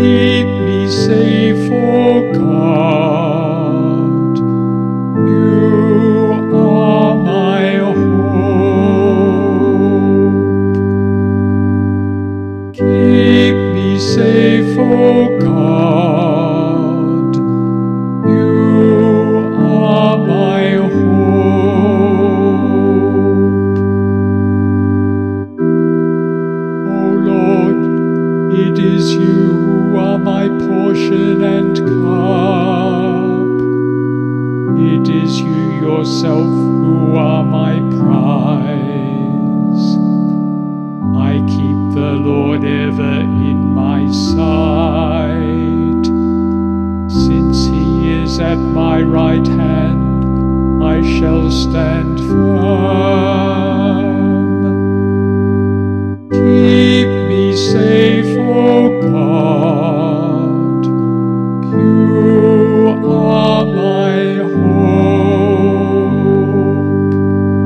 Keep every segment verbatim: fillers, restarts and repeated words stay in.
Keep me safe, O God. You are my hope. Keep me safe, O God. You are my hope. O Lord, it is you who are my portion and cup. It is you yourself who are my prize. I keep the Lord ever in my sight. Since he is at my right hand, I shall stand firm. Keep me safe, O God. You are my hope.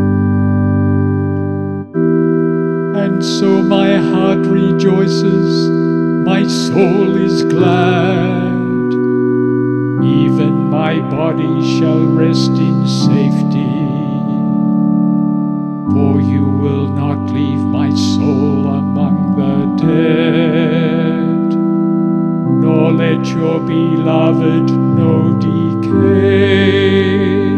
And so my heart rejoices, my soul is glad. Even my body shall rest in safety. For you will not leave my soul among the dead, nor let your beloved know decay.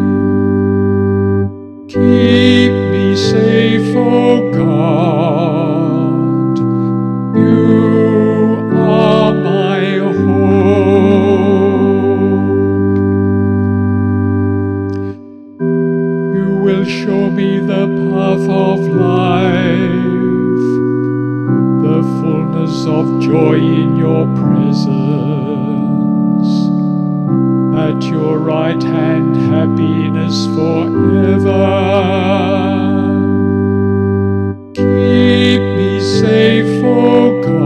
Keep me safe, O God. You are my hope. You will show me the path of life, the fullness of joy in your presence. At your right hand, happiness forever. Keep me safe, O God.